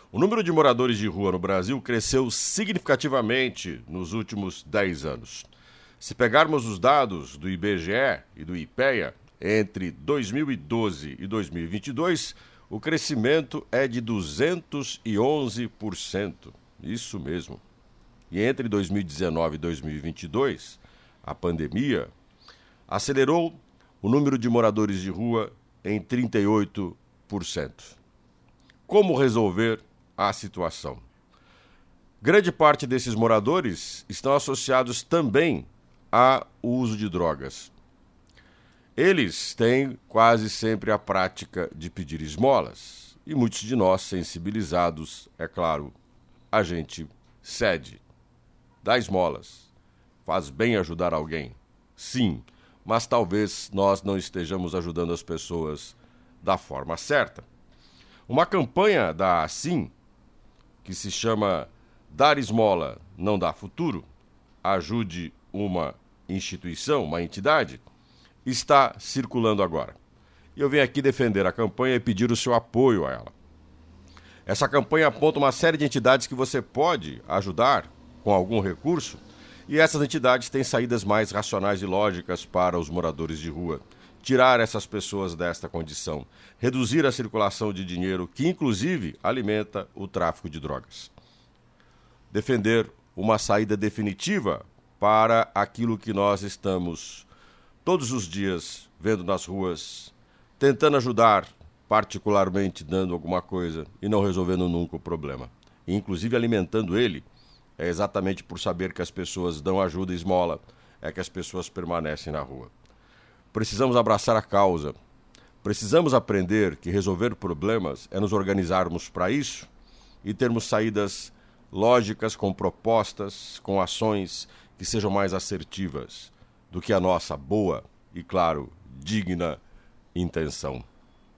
O número de moradores de rua no Brasil cresceu significativamente nos últimos 10 anos. Se pegarmos os dados do IBGE e do IPEA, entre 2012 e 2022, o crescimento é de 211%. Isso mesmo. E entre 2019 e 2022, a pandemia acelerou o número de moradores de rua em 38%. Como resolver a situação? Grande parte desses moradores estão associados também ao uso de drogas. Eles têm quase sempre a prática de pedir esmolas e muitos de nós, sensibilizados, é claro, a gente cede, dá esmolas. Faz bem ajudar alguém? Sim, mas talvez nós não estejamos ajudando as pessoas da forma certa. Uma campanha da Assim, que se chama Dar Esmola Não Dá Futuro, ajude uma instituição, uma entidade, está circulando agora. E eu venho aqui defender a campanha e pedir o seu apoio a ela. Essa campanha aponta uma série de entidades que você pode ajudar com algum recurso, e essas entidades têm saídas mais racionais e lógicas para os moradores de rua. Tirar essas pessoas desta condição, reduzir a circulação de dinheiro que, inclusive, alimenta o tráfico de drogas. Defender uma saída definitiva para aquilo que nós estamos todos os dias vendo nas ruas, tentando ajudar, particularmente dando alguma coisa e não resolvendo nunca o problema. E, inclusive alimentando ele, é exatamente por saber que as pessoas dão ajuda e esmola, é que as pessoas permanecem na rua. Precisamos abraçar a causa. Precisamos aprender que resolver problemas é nos organizarmos para isso e termos saídas lógicas, com propostas, com ações que sejam mais assertivas do que a nossa boa e, claro, digna intenção.